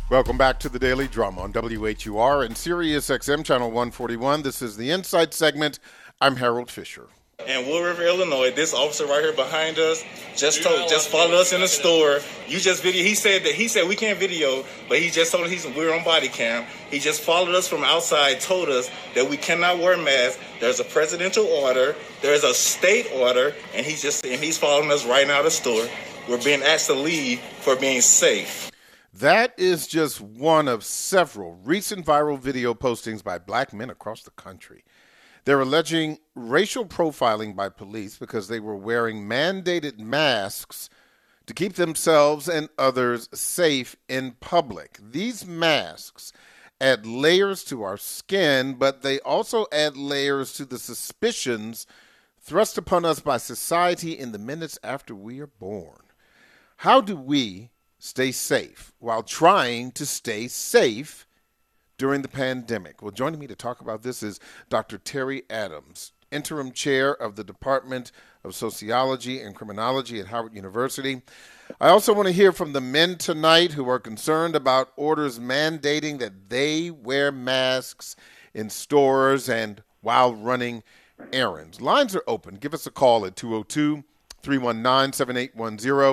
Welcome back to the Daily Drama on WHUR and Sirius XM Channel 141. This is the Insight segment. I'm Harold Fisher. In Wood River, Illinois, this officer right here behind us just followed us in the store. You just video. He said we can't video, but he just told us we're on body cam. He just followed us from outside, told us that we cannot wear masks. There's a presidential order, there's a state order, and he's following us right now to the store. We're being asked to leave for being safe. That is just one of several recent viral video postings by black men across the country. They're alleging racial profiling by police because they were wearing mandated masks to keep themselves and others safe in public. These masks add layers to our skin, but they also add layers to the suspicions thrust upon us by society in the minutes after we are born. How do we stay safe while trying to stay safe during the pandemic? Well, joining me to talk about this is Dr. Terry Adams, interim chair of the Department of Sociology and Criminology at Howard University. I also want to hear from the men tonight who are concerned about orders mandating that they wear masks in stores and while running errands. Lines are open. Give us a call at 202-319-7810,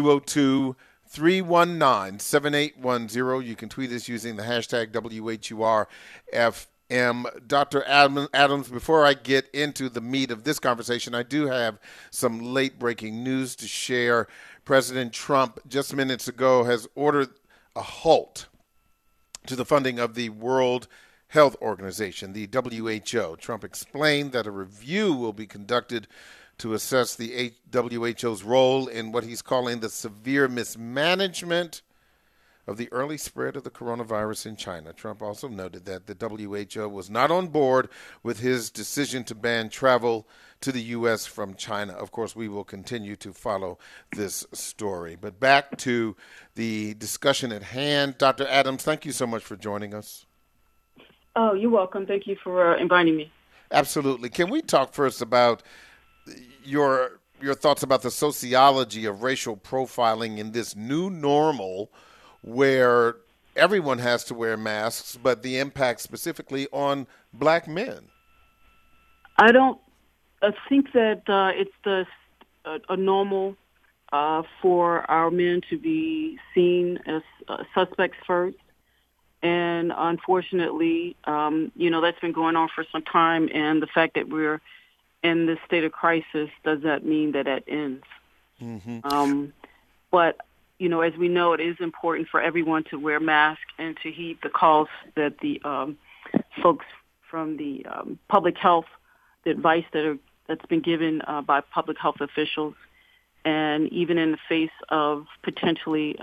202-319-7810. You can tweet us using the hashtag WHURFM. Dr. Adams, before I get into the meat of this conversation, I do have some late-breaking news to share. President Trump, just minutes ago, has ordered a halt to the funding of the World Health Organization, the WHO. Trump explained that a review will be conducted to assess the WHO's role in what he's calling the severe mismanagement of the early spread of the coronavirus in China. Trump also noted that the WHO was not on board with his decision to ban travel to the U.S. from China. Of course, we will continue to follow this story. But back to the discussion at hand. Dr. Adams, thank you so much for joining us. Oh, you're welcome. Thank you for inviting me. Absolutely. Can we talk first about your thoughts about the sociology of racial profiling in this new normal where everyone has to wear masks, but the impact specifically on black men? I think that it's a normal for our men to be seen as suspects first. And unfortunately, that's been going on for some time. And the fact that we're in this state of crisis does not mean that ends. Mm-hmm. But, as we know, it is important for everyone to wear masks and to heed the calls that the folks from the public health, the advice that's been given by public health officials. And even in the face of potentially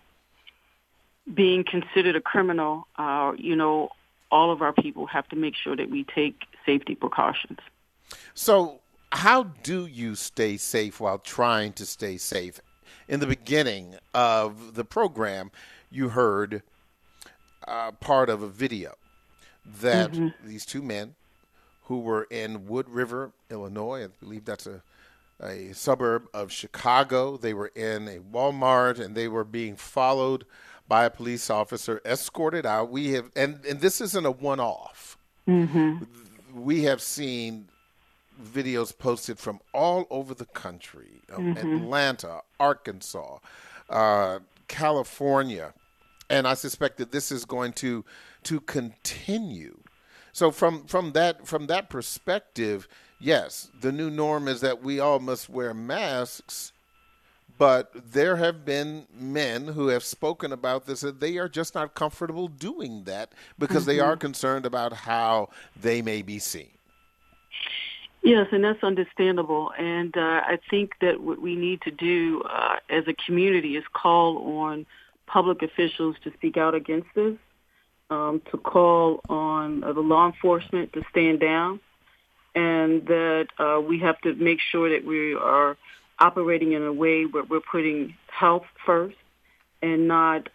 being considered a criminal, all of our people have to make sure that we take safety precautions. So how do you stay safe while trying to stay safe? In the beginning of the program, you heard part of a video that these two men who were in Wood River, Illinois, I believe that's a suburb of Chicago. They were in a Walmart and they were being followed by a police officer, escorted out. We have, and this isn't a one-off. Mm-hmm. We have seen videos posted from all over the country, Atlanta, Arkansas, California, and I suspect that this is going to continue. So from that perspective, yes, the new norm is that we all must wear masks, but there have been men who have spoken about this, that they are just not comfortable doing that because they are concerned about how they may be seen. Yes, and that's understandable. And I think that what we need to do as a community is call on public officials to speak out against this, to call on the law enforcement to stand down, and that we have to make sure that we are operating in a way where we're putting health first and not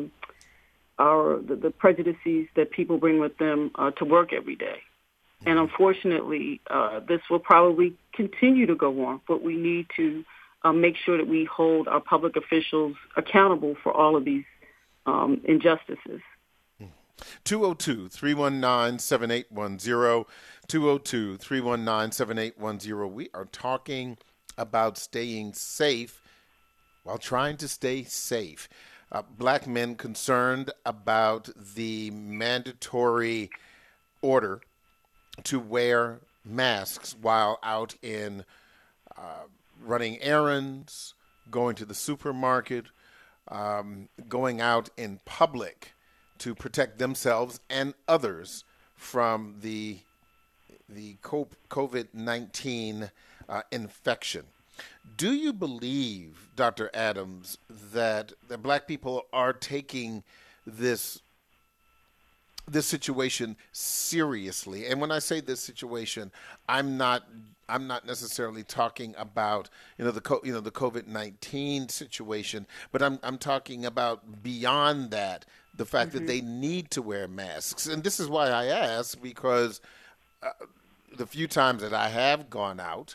the prejudices that people bring with them to work every day. And unfortunately, this will probably continue to go on, but we need to make sure that we hold our public officials accountable for all of these injustices. 202-319-7810, 202-319-7810. We are talking about staying safe while trying to stay safe. Black men concerned about the mandatory order to wear masks while out in running errands, going to the supermarket, going out in public to protect themselves and others from the COVID-19 infection. Do you believe, Dr. Adams, that black people are taking this situation seriously? And when I say this situation, I'm not necessarily talking about the COVID-19 situation, but I'm talking about beyond that, the fact that they need to wear masks. And this is why I ask, because the few times that I have gone out,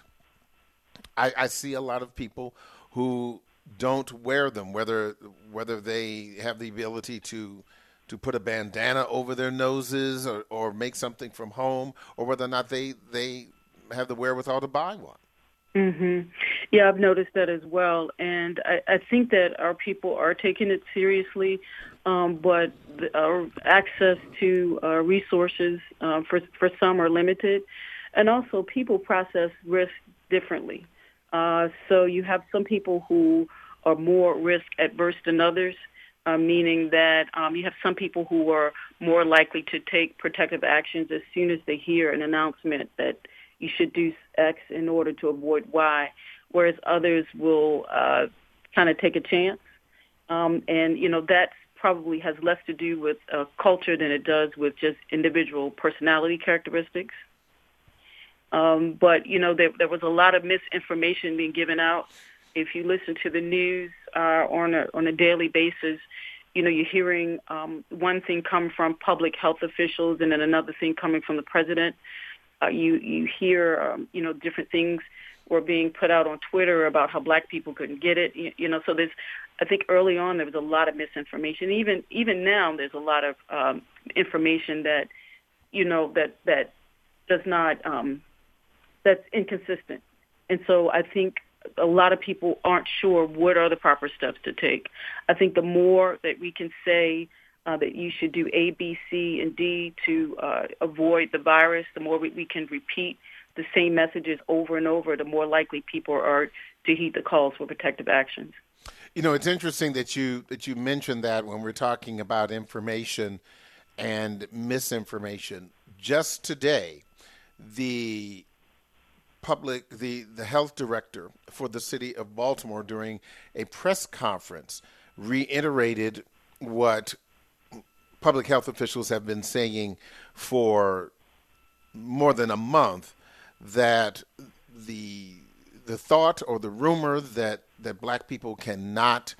I see a lot of people who don't wear them, whether they have the ability to put a bandana over their noses or make something from home, or whether or not they have the wherewithal to buy one. Mm-hmm. Yeah, I've noticed that as well. And I think that our people are taking it seriously, but our access to resources for some are limited. And also people process risk differently. So you have some people who are more risk adverse than others, meaning that you have some people who are more likely to take protective actions as soon as they hear an announcement that you should do X in order to avoid Y, whereas others will kind of take a chance. And, that probably has less to do with culture than it does with just individual personality characteristics. But, there was a lot of misinformation being given out. If you listen to the news on a daily basis, you're hearing one thing come from public health officials and then another thing coming from the president. You hear, different things were being put out on Twitter about how black people couldn't get it. So I think early on there was a lot of misinformation. Even now there's a lot of information that, that does not, that's inconsistent. And so I think a lot of people aren't sure what are the proper steps to take. I think the more that we can say that you should do A, B, C, and D to avoid the virus, the more we can repeat the same messages over and over, the more likely people are to heed the calls for protective actions. It's interesting that you mentioned that when we're talking about information and misinformation. Just today, the health director for the city of Baltimore during a press conference reiterated what public health officials have been saying for more than a month, that the thought or the rumor that black people cannot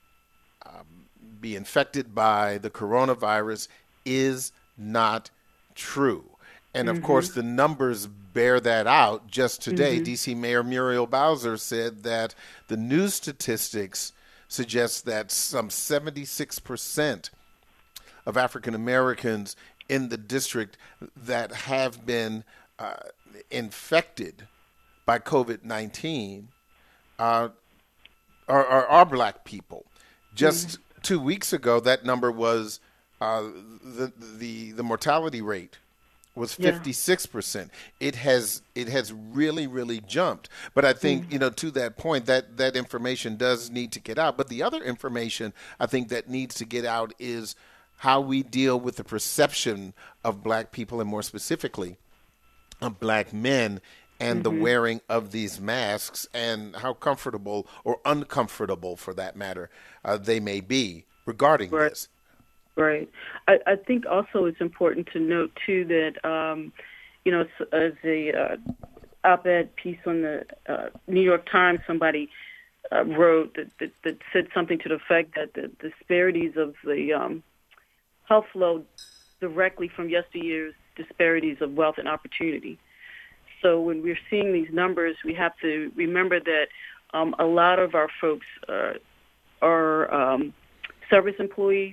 be infected by the coronavirus is not true. And of course, the numbers bear that out. Just today, D.C. Mayor Muriel Bowser said that the news statistics suggest that some 76% of African Americans in the district that have been infected by COVID-19 are black people. Just 2 weeks ago, that number was the mortality rate was 56%. It has really, really jumped. But I think, to that point, that information does need to get out. But the other information I think that needs to get out is how we deal with the perception of black people, and more specifically of black men, and the wearing of these masks, and how comfortable or uncomfortable, for that matter, they may be regarding this. Right. I think also it's important to note, too, that, as a op-ed piece on the New York Times, somebody wrote that said something to the effect that the disparities of the health flow directly from yesteryear's disparities of wealth and opportunity. So when we're seeing these numbers, we have to remember that a lot of our folks are service employees.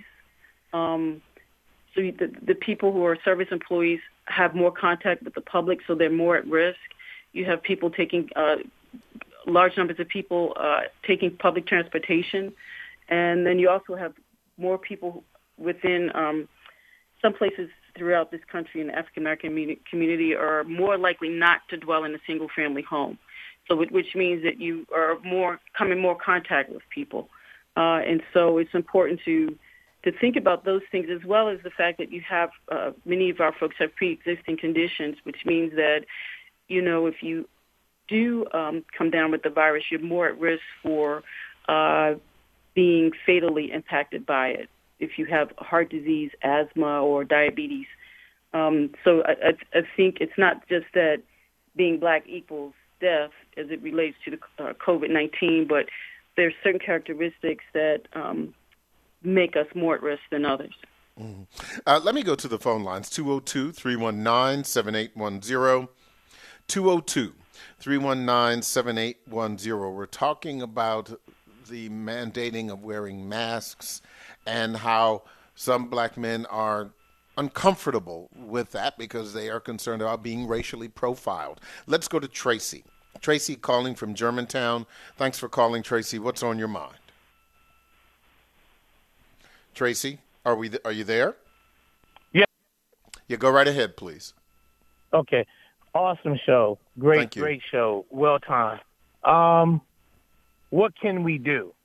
So the people who are service employees have more contact with the public, so they're more at risk. You have people taking large numbers of people taking public transportation, and then you also have more people within some places throughout this country in the African American community are more likely not to dwell in a single family home. So which means that you are come in more contact with people, and so it's important to think about those things, as well as the fact that you have many of our folks have pre-existing conditions, which means that, if you do come down with the virus, you're more at risk for being fatally impacted by it if you have heart disease, asthma, or diabetes. So I think it's not just that being black equals death as it relates to the COVID-19, but there's certain characteristics that make us more at risk than others. Let me go to the phone lines, 202-319-7810, 202-319-7810. We're talking about the mandating of wearing masks and how some black men are uncomfortable with that because they are concerned about being racially profiled. Let's go to Tracy. Tracy calling from Germantown. Thanks for calling, Tracy. What's on your mind? Tracy, are you there? Yeah. Yeah, go right ahead, please. Okay. Awesome show. Great show. Well timed. What can we do?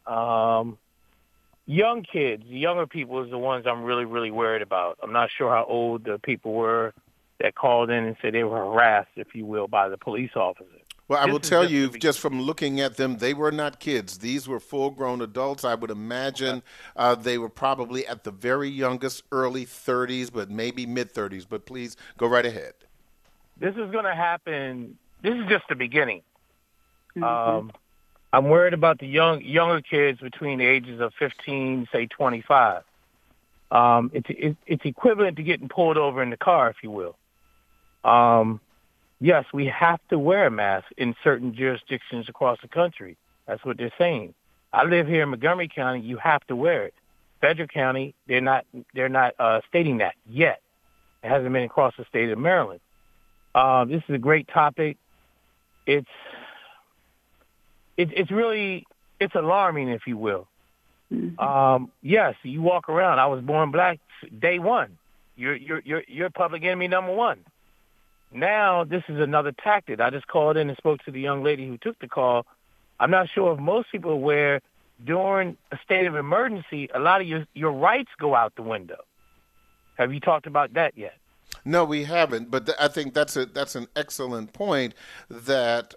Young kids, younger people is the ones I'm really, really worried about. I'm not sure how old the people were that called in and said they were harassed, if you will, by the police officer. Well, I will tell you, just from looking at them, they were not kids. These were full-grown adults. I would imagine they were probably at the very youngest, early 30s, but maybe mid-30s. But please, go right ahead. This is going to happen. This is just the beginning. Mm-hmm. I'm worried about the younger kids between the ages of 15, say 25. It's equivalent to getting pulled over in the car, if you will. Yes, we have to wear a mask in certain jurisdictions across the country. That's what they're saying. I live here in Montgomery County. You have to wear it. Federal County, they're not stating that yet. It hasn't been across the state of Maryland. This is a great topic. It's alarming, if you will. Mm-hmm. Yes, you walk around. I was born black day one. You're public enemy number one. Now, this is another tactic. I just called in and spoke to the young lady who took the call. I'm not sure if most people are aware, during a state of emergency, a lot of your rights go out the window. Have you talked about that yet? No, we haven't. But I think that's an excellent point that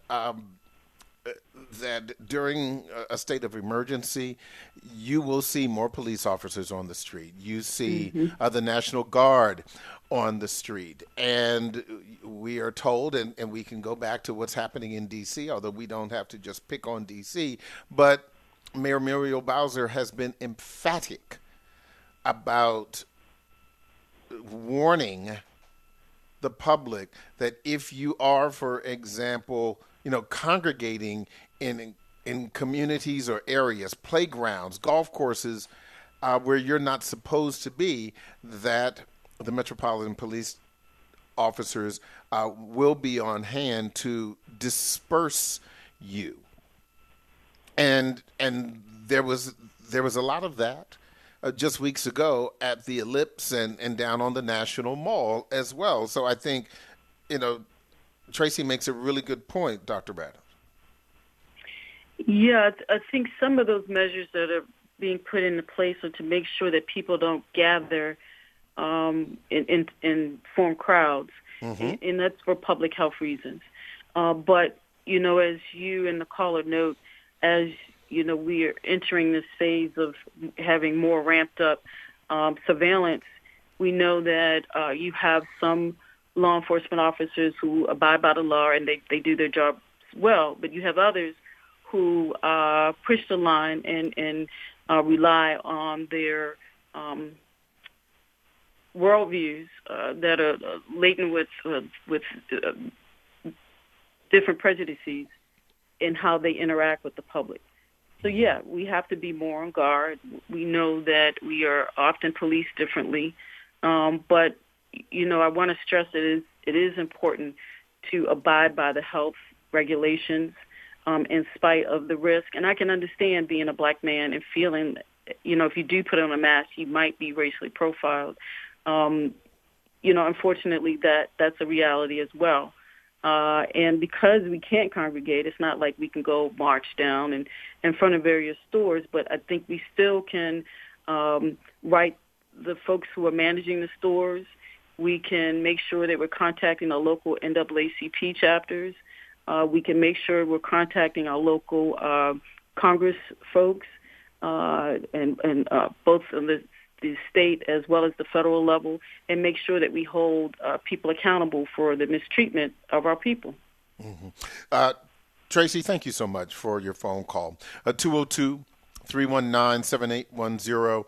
that during a state of emergency, you will see more police officers on the street. You see the National Guard on the street. And we are told, and we can go back to what's happening in D.C., although we don't have to just pick on D.C., but Mayor Muriel Bowser has been emphatic about warning the public that if you are, for example, congregating in communities or areas, playgrounds, golf courses, where you're not supposed to be, that the Metropolitan Police officers will be on hand to disperse you. And there was a lot of that just weeks ago at the Ellipse and down on the National Mall as well. So I think, Tracy makes a really good point, Dr. Braddock. Yeah, I think some of those measures that are being put into place are to make sure that people don't gather in form crowds, and that's for public health reasons. But, as you and the caller note, as we are entering this phase of having more ramped up surveillance, we know that you have some law enforcement officers who abide by the law and they do their job well, but you have others who push the line and rely on their worldviews that are laden with different prejudices in how they interact with the public. So, yeah, we have to be more on guard. We know that we are often policed differently. But, I want to stress it is important to abide by the health regulations in spite of the risk. And I can understand being a black man and feeling, if you do put on a mask, you might be racially profiled. Unfortunately, that's a reality as well. And because we can't congregate, it's not like we can go march down and in front of various stores, but I think we still can write the folks who are managing the stores. We can make sure that we're contacting our local NAACP chapters. We can make sure we're contacting our local Congress folks and both on the state as well as the federal level, and make sure that we hold people accountable for the mistreatment of our people. Mm-hmm. Tracy, thank you so much for your phone call. 202-319-7810,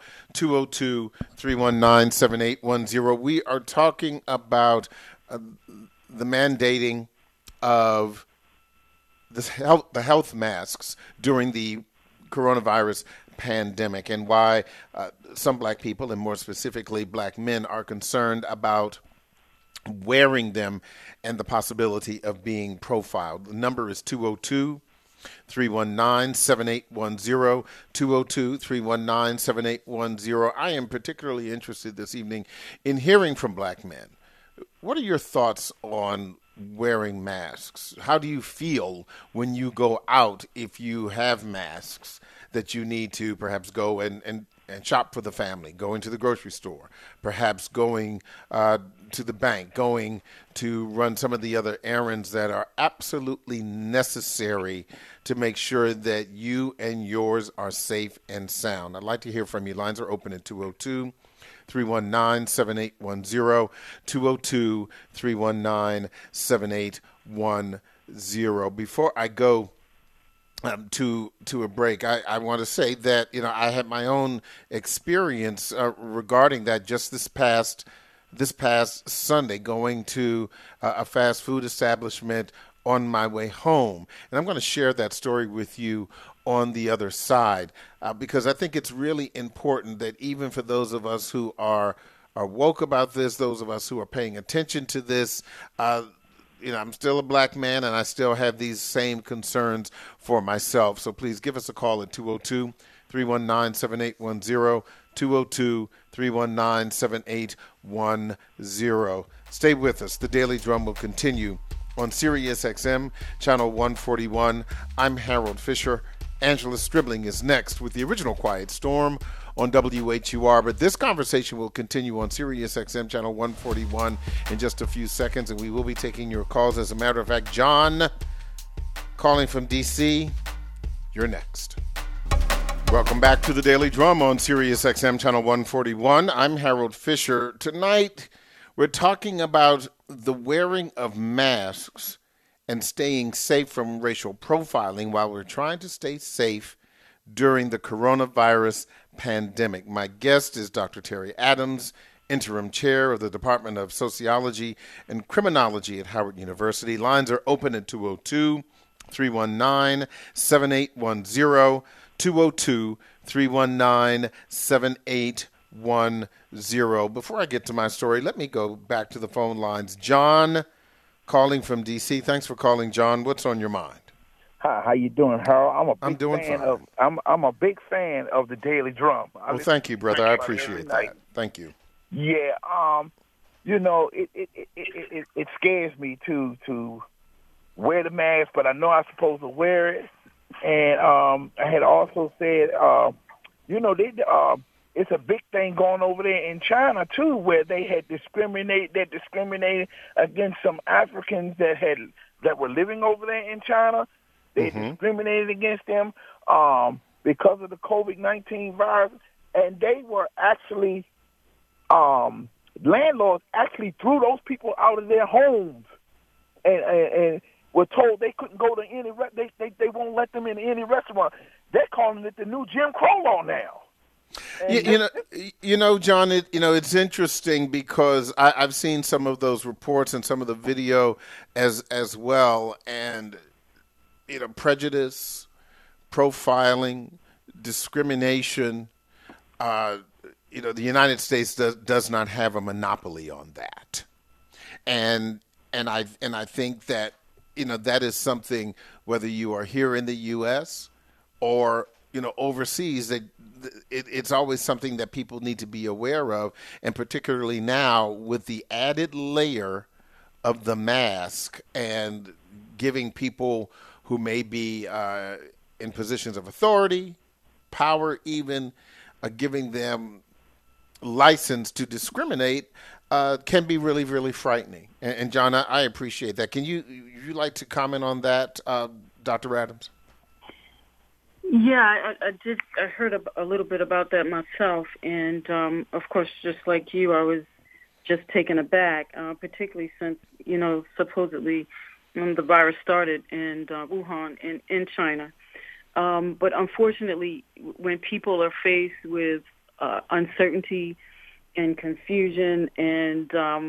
202-319-7810. We are talking about the mandating of the health masks during the coronavirus pandemic, and why some black people, and more specifically black men, are concerned about wearing them and the possibility of being profiled. The number is 202-319-7810, 202-319-7810. I am particularly interested this evening in hearing from black men. What are your thoughts on wearing masks? How do you feel when you go out, if you have masks that you need to perhaps go and shop for the family, going to the grocery store, perhaps going to the bank, going to run some of the other errands that are absolutely necessary to make sure that you and yours are safe and sound? I'd like to hear from you. Lines are open at 202-319-7810, 202-319-7810. Before I go to a break, I want to say that I had my own experience regarding that just this past Sunday, going to a fast food establishment on my way home, and I'm going to share that story with you on the other side, because I think it's really important that even for those of us who are woke about this, those of us who are paying attention to this, I'm still a black man and I still have these same concerns for myself. So please give us a call at 202-319-7810, 202-319-7810. Stay with us. The Daily Drum will continue on Sirius XM, channel 141. I'm Harold Fisher. Angela Stribling is next with the original Quiet Storm on WHUR. But this conversation will continue on Sirius XM channel 141 in just a few seconds, and we will be taking your calls. As a matter of fact, John, calling from D.C., you're next. Welcome back to the Daily Drum on Sirius XM channel 141. I'm Harold Fisher. Tonight, we're talking about the wearing of masks and staying safe from racial profiling while we're trying to stay safe during the coronavirus pandemic. My guest is Dr. Terry Adams, interim chair of the Department of Sociology and Criminology at Howard University. Lines are open at 202-319-7810, 202-319-7810. Before I get to my story, let me go back to the phone lines. John, calling from D.C. Thanks for calling, John. What's on your mind? Hi, how you doing, Harold? I'm doing fine. I'm a big fan of the Daily Drum. Well, thank you, brother. I appreciate that. Thank you. Yeah, it scares me to wear the mask, but I know I'm supposed to wear it. And I had also said, it's a big thing going over there in China too, where they had discriminated against some Africans that were living over there in China. They discriminated against them because of the COVID-19 virus, and they were actually landlords actually threw those people out of their homes, and were told they couldn't go to any. They won't let them in any restaurant. They're calling it the new Jim Crow law now. John, it's interesting because I've seen some of those reports and some of the video as well, and prejudice, profiling, discrimination. The United States does not have a monopoly on that, and I think that that is something, whether you are here in the U.S. or overseas, that it's always something that people need to be aware of, and particularly now with the added layer of the mask and giving people who may be in positions of authority, power, even giving them license to discriminate can be really, really frightening. And John, I appreciate that. Can you like to comment on that, Dr. Adams? Yeah, I did. I heard a little bit about that myself, and of course, just like you, I was just taken aback, particularly since supposedly the virus started in Wuhan in China. But unfortunately, when people are faced with uncertainty and confusion and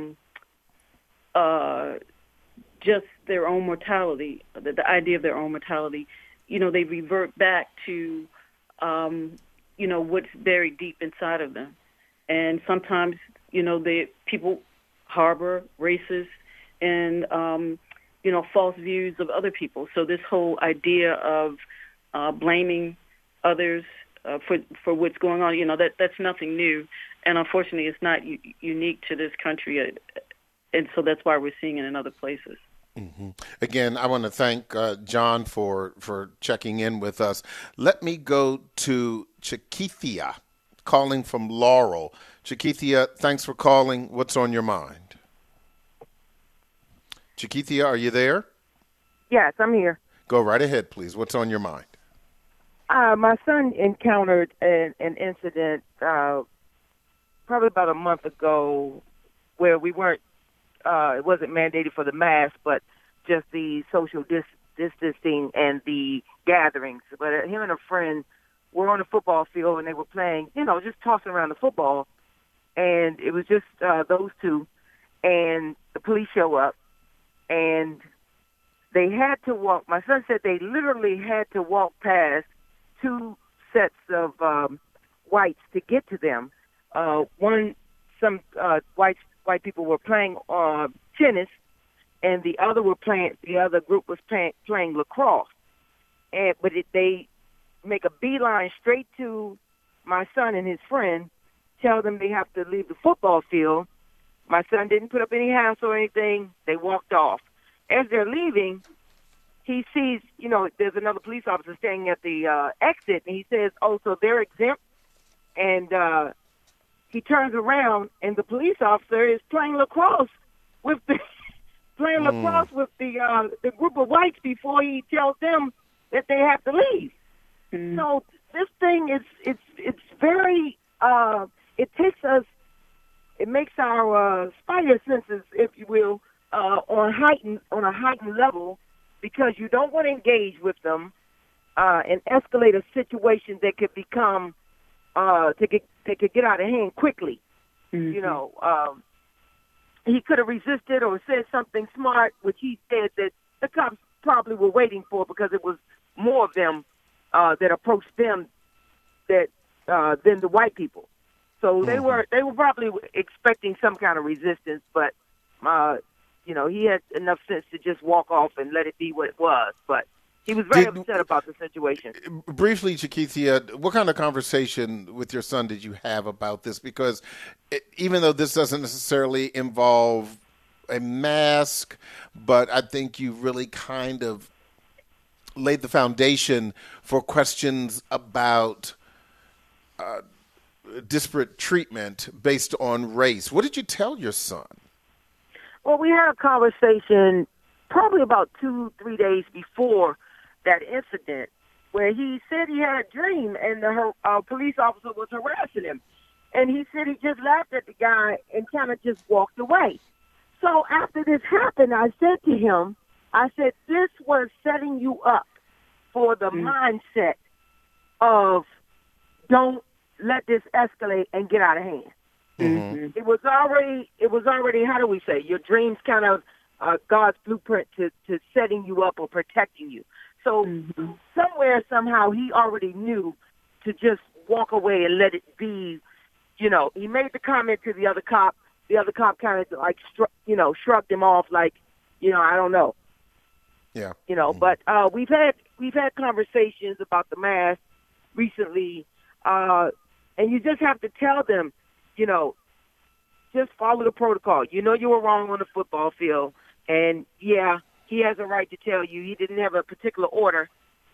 just their own mortality, the idea of their own mortality, they revert back to, what's buried deep inside of them. And sometimes, people harbor racist and, false views of other people. So this whole idea of blaming others for what's going on, that's nothing new. And unfortunately, it's not unique to this country. And so that's why we're seeing it in other places. Mm-hmm. Again, I want to thank John for checking in with us. Let me go to Chiquithia, calling from Laurel. Chiquithia, thanks for calling. What's on your mind? Chiquithia, are you there? Yes, I'm here. Go right ahead, please. What's on your mind? My son encountered an incident probably about a month ago where we weren't, it wasn't mandated for the mask, but just the social distancing and the gatherings. But him and a friend were on a football field and they were playing, just tossing around the football. And it was just those two. And the police show up and they had to walk. My son said they literally had to walk past two sets of whites to get to them. Some white people were playing tennis, and the other group was playing lacrosse. But they make a beeline straight to my son and his friend, tell them they have to leave the football field. My son didn't put up any hassle or anything. They walked off. As they're leaving, he sees, there's another police officer standing at the exit, and he says, "Oh, so they're exempt?" And he turns around, and the police officer is playing lacrosse with the group of whites before he tells them that they have to leave. Mm. So this thing it's very it makes our spider senses, if you will, on a heightened level, because you don't want to engage with them and escalate a situation that could become that could get out of hand quickly. Mm-hmm. He could have resisted or said something smart, which he said that the cops probably were waiting for, because it was more of them that approached them than the white people. So they were probably expecting some kind of resistance, but he had enough sense to just walk off and let it be what it was. But he was very upset about the situation. Briefly, Chiquithia, what kind of conversation with your son did you have about this? Because even though this doesn't necessarily involve a mask, but I think you really kind of laid the foundation for questions about disparate treatment based on race. What did you tell your son? Well, we had a conversation probably about 2-3 days before that incident, where he said he had a dream and the police officer was harassing him. And he said he just laughed at the guy and kind of just walked away. So after this happened, I said to him, this was setting you up for the mindset of don't let this escalate and get out of hand. Mm-hmm. It was already, how do we say, your dreams kind of God's blueprint to setting you up or protecting you. So somewhere, somehow, he already knew to just walk away and let it be. You know, he made the comment to the other cop. The other cop kind of like, shrugged him off like, I don't know. Yeah. But we've had conversations about the mask recently, and you just have to tell them, just follow the protocol. You were wrong on the football field, and yeah, he has a right to tell you he didn't have a particular order.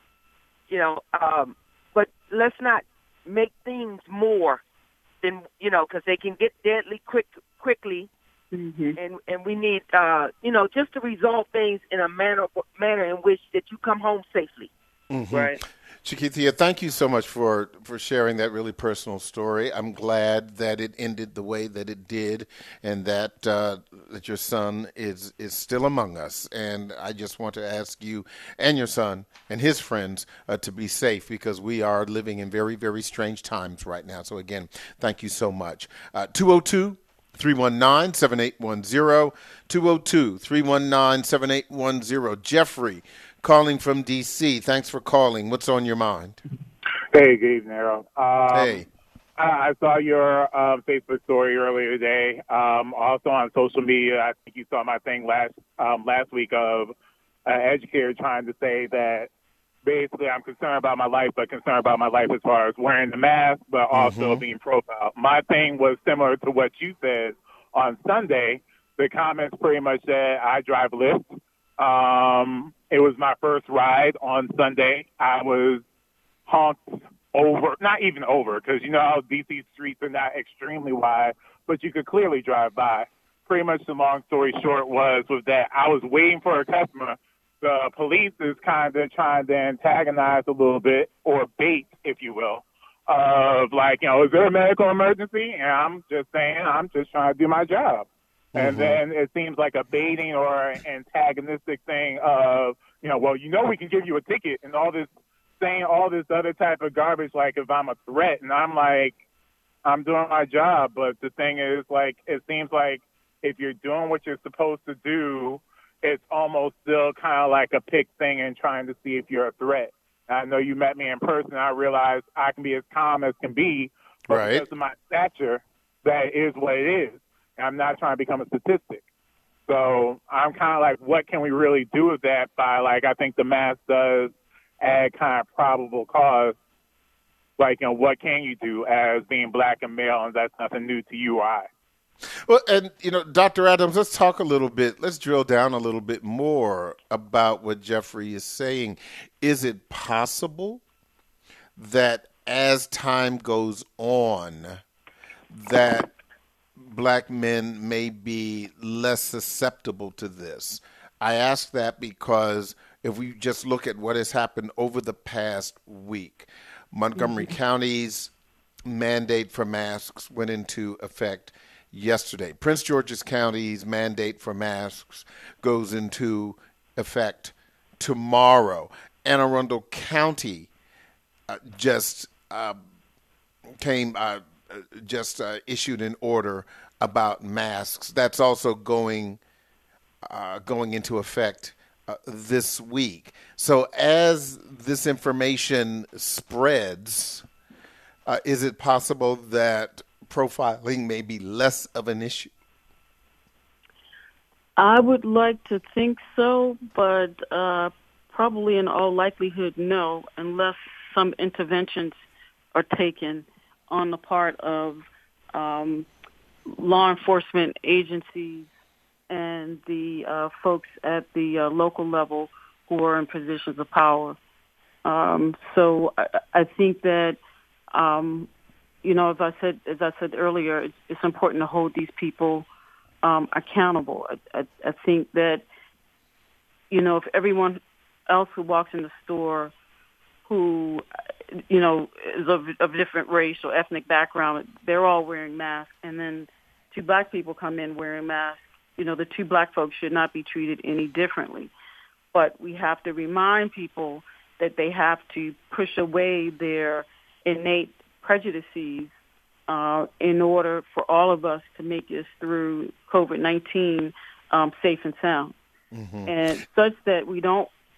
But let's not make things more than because they can get deadly quickly. And we need, just to resolve things in a manner in which that you come home safely. Right. Chiquitita, thank you so much for sharing that really personal story. I'm glad that it ended the way that it did, and that that your son is still among us. And I just want to ask you and your son and his friends to be safe, because we are living in very, very strange times right now. So again, thank you so much. 202-319-7810, 202-319-7810. Jeffrey, calling from D.C. Thanks for calling. What's on your mind? Hey, good evening, Errol. Hey. I saw your Facebook story earlier today. Also on social media, I think you saw my thing last week of an educator trying to say that basically I'm concerned about my life, but concerned about my life as far as wearing the mask, but also being profiled. My thing was similar to what you said on Sunday. The comments pretty much said I drive Lyft. It was my first ride on Sunday. I was honked over, not even over, because how D.C. streets are not extremely wide, but you could clearly drive by. Pretty much the long story short was that I was waiting for a customer. The police is kind of trying to antagonize a little bit, or bait, if you will, of like, is there a medical emergency? And I'm just saying, I'm just trying to do my job. And then it seems like a baiting or antagonistic thing of, we can give you a ticket, and all this saying all this other type of garbage, like if I'm a threat. And I'm like, I'm doing my job. But the thing is, like, it seems like if you're doing what you're supposed to do, it's almost still kind of like a pick thing and trying to see if you're a threat. I know you met me in person. I realize I can be as calm as can be, but because of my stature, that is what it is. I'm not trying to become a statistic. So I'm kind of like, what can we really do with that by, like, I think the mask does add kind of probable cause. Like, what can you do as being black and male, and that's nothing new to you or I. Well, and, Dr. Adams, let's talk a little bit, let's drill down a little bit more about what Jeffrey is saying. Is it possible that as time goes on, that black men may be less susceptible to this? I ask that because if we just look at what has happened over the past week, Montgomery County's mandate for masks went into effect yesterday. Prince George's County's mandate for masks goes into effect tomorrow. Anne Arundel County just issued an order about masks. That's also going into effect this week. So as this information spreads, is it possible that profiling may be less of an issue? I would like to think so, but probably in all likelihood, no, unless some interventions are taken on the part of law enforcement agencies and the folks at the local level who are in positions of power. So I think that, as I said earlier, it's important to hold these people accountable. I think that, if everyone else who walks in the store who, is of different race or ethnic background, they're all wearing masks, and then two black people come in wearing masks, the two black folks should not be treated any differently. But we have to remind people that they have to push away their innate prejudices in order for all of us to make this through COVID-19 safe and sound. And such that we don't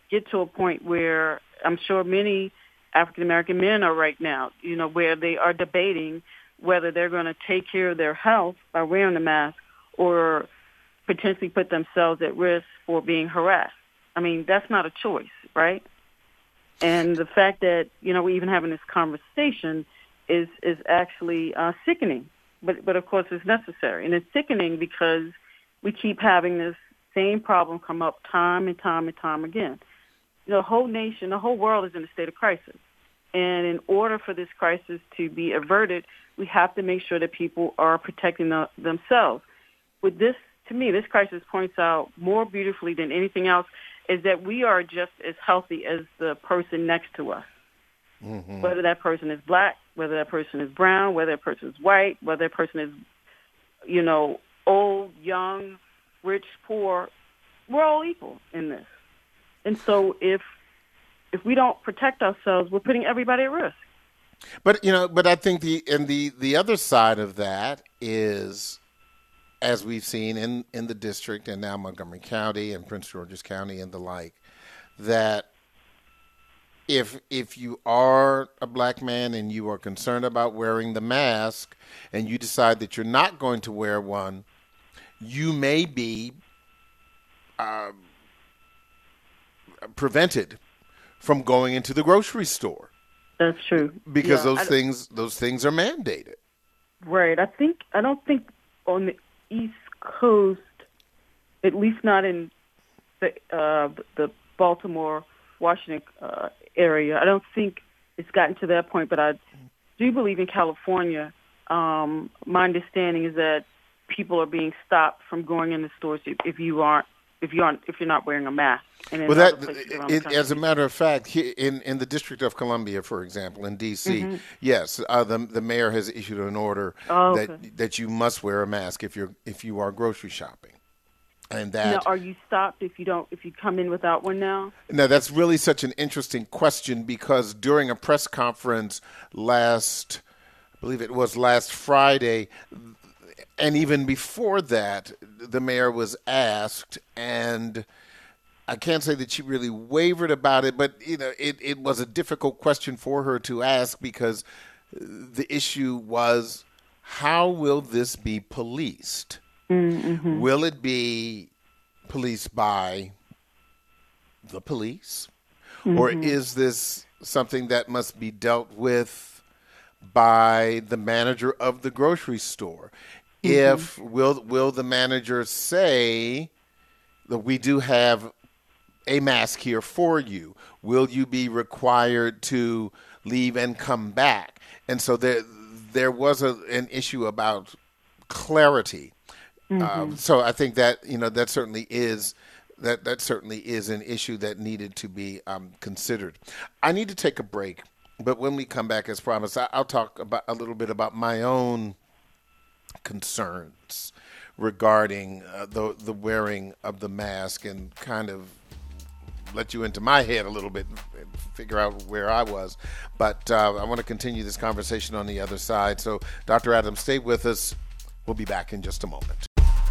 get to a point where I'm sure many African American men are right now, where they are debating whether they're going to take care of their health by wearing the mask or potentially put themselves at risk for being harassed. I mean, that's not a choice, right? And the fact that, we're even having this conversation is actually sickening. But of course, it's necessary. And it's sickening because we keep having this same problem come up time and time and time again. The whole nation, the whole world is in a state of crisis. And in order for this crisis to be averted, we have to make sure that people are protecting themselves. With this, to me, this crisis points out more beautifully than anything else is that we are just as healthy as the person next to us. Mm-hmm. Whether that person is black, whether that person is brown, whether that person is white, whether that person is, old, young, rich, poor, we're all equal in this. And so if we don't protect ourselves, we're putting everybody at risk. But I think the other side of that is, as we've seen in the district and now Montgomery County and Prince George's County and the like, that if you are a black man and you are concerned about wearing the mask and you decide that you're not going to wear one, you may be prevented from going into the grocery store. That's true. Because those things are mandated. Right. I don't think on the East Coast, at least not in the Baltimore, Washington area, I don't think it's gotten to that point. But I do believe in California. My understanding is that people are being stopped from going in the stores if you're not wearing a mask. And as a matter of fact, in the District of Columbia, for example, in D.C., mm-hmm. yes, the mayor has issued an order that you must wear a mask if you are grocery shopping. And that now, are you stopped if you come in without one now? No, that's really such an interesting question because during a press conference I believe it was last Friday, and even before that, the mayor was asked, and I can't say that she really wavered about it, but it was a difficult question for her to ask because the issue was, how will this be policed? Mm-hmm. Will it be policed by the police? Mm-hmm. Or is this something that must be dealt with by the manager of the grocery store? Mm-hmm. Will the manager say that we do have a mask here for you? Will you be required to leave and come back? And so there was an issue about clarity. Mm-hmm. So I think that that certainly is an issue that needed to be considered. I need to take a break, but when we come back, as promised, I'll talk about a little bit about my own concerns regarding the wearing of the mask and kind of let you into my head a little bit and figure out where I was. But I want to continue this conversation on the other side. So Dr. Adams, stay with us. We'll be back in just a moment.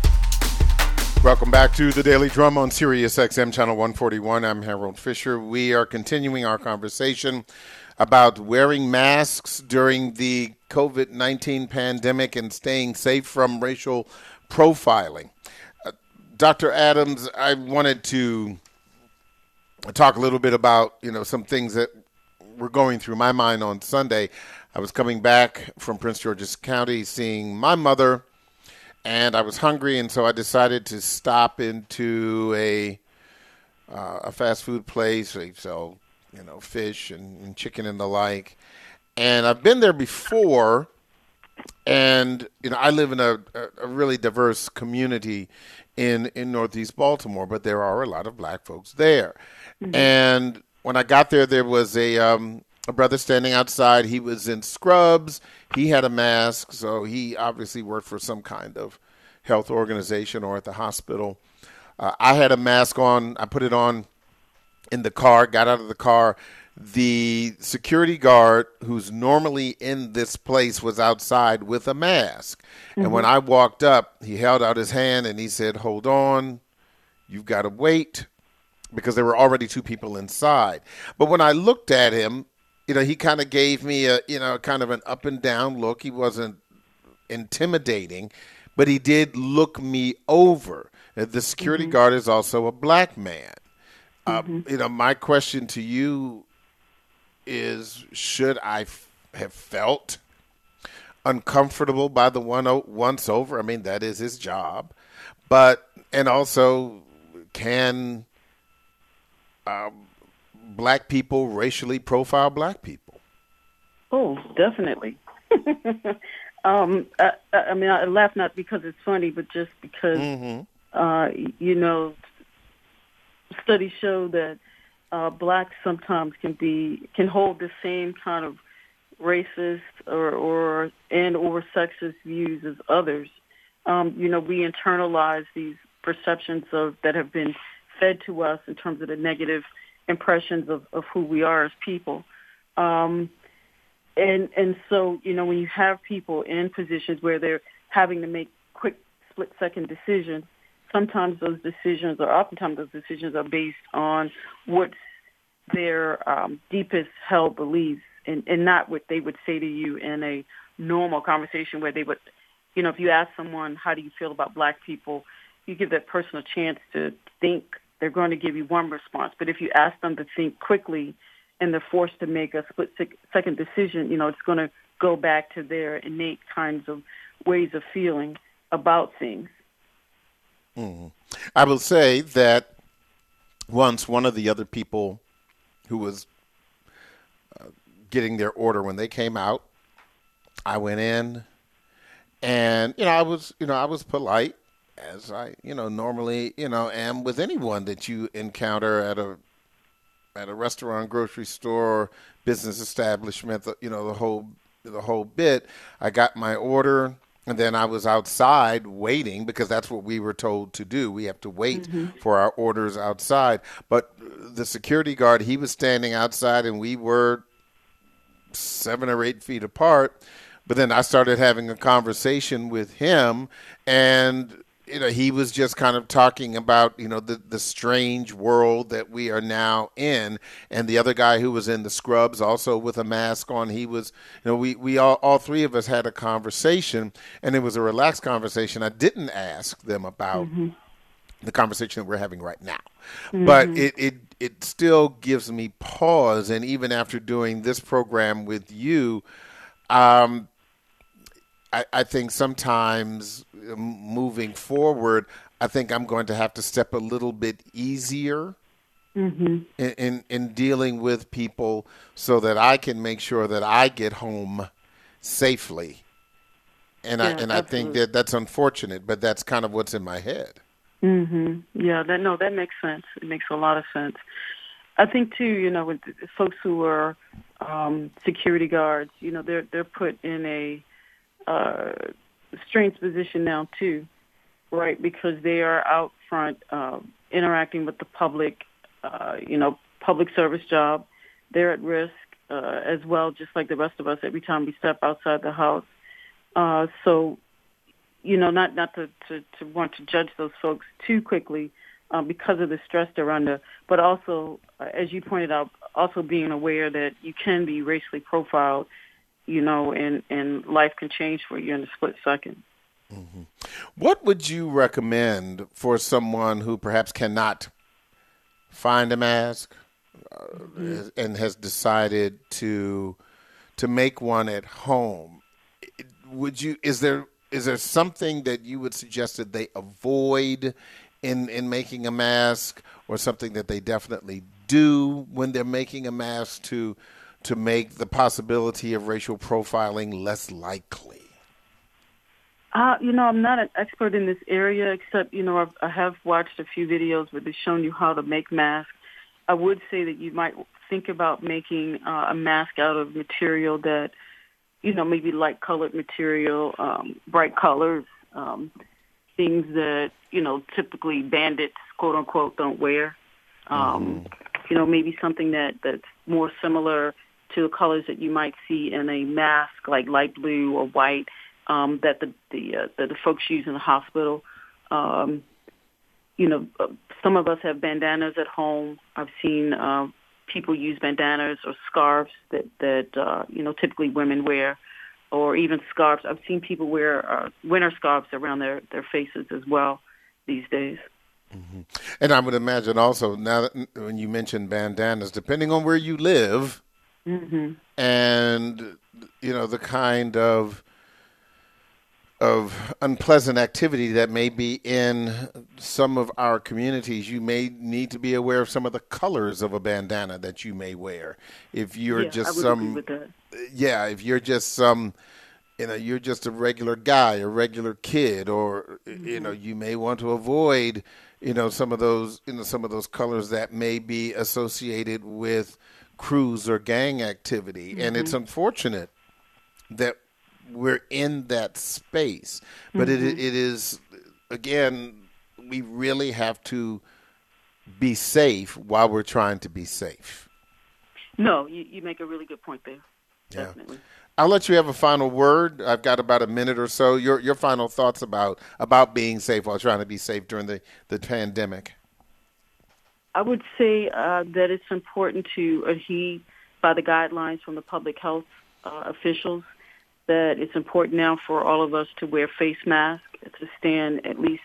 Welcome back to the Daily Drum on Sirius XM Channel 141. I'm Harold Fisher. We are continuing our conversation about wearing masks during the COVID-19 pandemic and staying safe from racial profiling. Dr. Adams, I wanted to talk a little bit about, some things that were going through my mind on Sunday. I was coming back from Prince George's County seeing my mother, and I was hungry, and so I decided to stop into a fast food place. They sell, fish and chicken and the like. And I've been there before, and I live in a really diverse community in Northeast Baltimore, but there are a lot of black folks there. Mm-hmm. And when I got there, there was a brother standing outside. He was in scrubs. He had a mask, so he obviously worked for some kind of health organization or at the hospital. I had a mask on. I put it on in the car, got out of the car. The security guard who's normally in this place was outside with a mask. Mm-hmm. And when I walked up, he held out his hand and he said, "Hold on, you've got to wait." because there were already two people inside. But when I looked at him, he kind of gave me a, kind of an up and down look. He wasn't intimidating, but he did look me over. The security guard is also a black man. My question to you is, should I have felt uncomfortable by the once over? I mean, that is his job. And also, can black people racially profile black people? Oh, definitely. I mean, I laugh not because it's funny, but just because, studies show that blacks sometimes can hold the same kind of racist or sexist views as others. We internalize these perceptions that have been fed to us in terms of the negative impressions of who we are as people. And so, when you have people in positions where they're having to make quick split-second decisions, oftentimes those decisions are based on what's their deepest held beliefs and not what they would say to you in a normal conversation where they would, if you ask someone, how do you feel about black people, you give that person a chance to think. They're going to give you one response. But if you ask them to think quickly and they're forced to make a split-second decision, it's going to go back to their innate kinds of ways of feeling about things. I will say that once one of the other people who was getting their order, when they came out, I went in and, I was polite, as I, normally, am with anyone that you encounter at a restaurant, grocery store, business establishment, the whole bit. I got my order, and then I was outside waiting because that's what we were told to do. We have to wait for our orders outside. But the security guard, he was standing outside, and we were 7 or 8 feet apart. But then I started having a conversation with him, and he was just kind of talking about, the strange world that we are now in. And the other guy who was in the scrubs, also with a mask on, he was, we all three of us had a conversation, and it was a relaxed conversation. I didn't ask them about the conversation that we're having right now. But it still gives me pause. And even after doing this program with you, I think sometimes moving forward, I think I'm going to have to step a little bit easier in dealing with people so that I can make sure that I get home safely. And I think that's unfortunate, but that's kind of what's in my head. Yeah, that makes sense. It makes a lot of sense. I think too, with folks who are security guards, they're put in a strange position now too, right? Because they are out front interacting with the public, public service job. They're at risk as well, just like the rest of us every time we step outside the house. So, not to want to judge those folks too quickly because of the stress they're under, but also, as you pointed out, also being aware that you can be racially profiled, and life can change for you in a split second. What would you recommend for someone who perhaps cannot find a mask and has decided to make one at home? Is there something that you would suggest that they avoid in making a mask, or something that they definitely do when they're making a mask to make the possibility of racial profiling less likely? I'm not an expert in this area, except, I have watched a few videos where they've shown you how to make masks. I would say that you might think about making a mask out of material that, maybe light-colored material, bright colors, things that, typically bandits, quote-unquote, don't wear. Maybe something that's more similar to the colors that you might see in a mask, like light blue or white, that the folks use in the hospital. some of us have bandanas at home. I've seen people use bandanas or scarves that typically women wear, or even scarves. I've seen people wear winter scarves around their faces as well these days. Mm-hmm. And I would imagine also, now that when you mention bandanas, depending on where you live, mm-hmm. and the kind of unpleasant activity that may be in some of our communities, you may need to be aware of some of the colors of a bandana that you may wear. If you're if you're just you're just a regular guy, a regular kid, or mm-hmm. You may want to avoid some of those colors that may be associated with crews or gang activity. Mm-hmm. And it's unfortunate that we're in that space, but mm-hmm. it is, again, we really have to be safe while we're trying to be safe. No, you make a really good point there. Yeah. Definitely. I'll let you have a final word. I've got about a minute or so. Your final thoughts about being safe while trying to be safe during the pandemic. I would say that it's important to adhere by the guidelines from the public health officials, that it's important now for all of us to wear face masks, to stand at least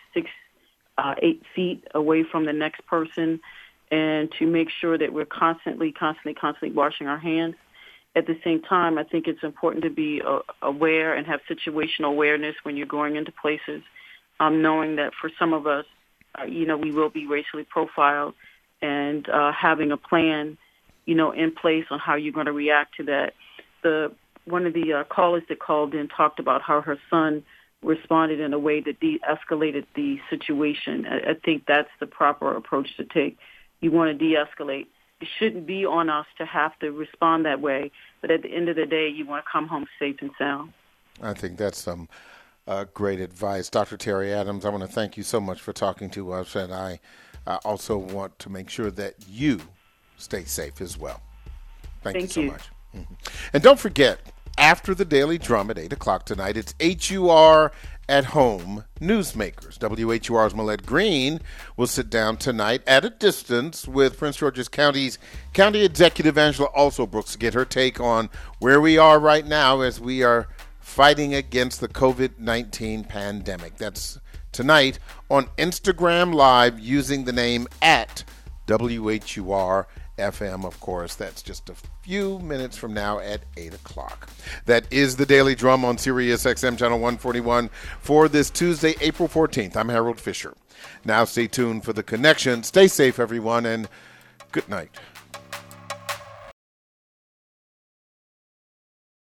8 feet away from the next person, and to make sure that we're constantly washing our hands. At the same time, I think it's important to be aware and have situational awareness when you're going into places, knowing that for some of us, we will be racially profiled, and having a plan, in place on how you're going to react to that. One of the callers that called in talked about how her son responded in a way that de-escalated the situation. I think that's the proper approach to take. You want to de-escalate. It shouldn't be on us to have to respond that way, but at the end of the day, you want to come home safe and sound. I think that's some great advice. Dr. Terry Adams, I want to thank you so much for talking to us, and I also want to make sure that you stay safe as well. Thank you so much. Mm-hmm. And don't forget, after the Daily Drum at 8 o'clock tonight, it's HUR at Home Newsmakers. WHUR's Millette Green will sit down tonight at a distance with Prince George's County's County Executive Angela Alsobrooks to get her take on where we are right now as we are fighting against the COVID-19 pandemic. That's tonight on Instagram Live using the name at WHUR FM, of course. That's just a few minutes from now at 8 o'clock. That is the Daily Drum on Sirius XM Channel 141 for this Tuesday, April 14th. I'm Harold Fisher. Now stay tuned for The Connection. Stay safe, everyone, and good night.